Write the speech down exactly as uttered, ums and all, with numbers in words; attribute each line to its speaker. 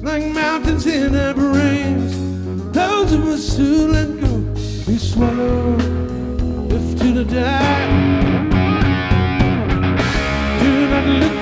Speaker 1: like mountains in the brains. Those of us who let go, we swallow, live to the die. Do not look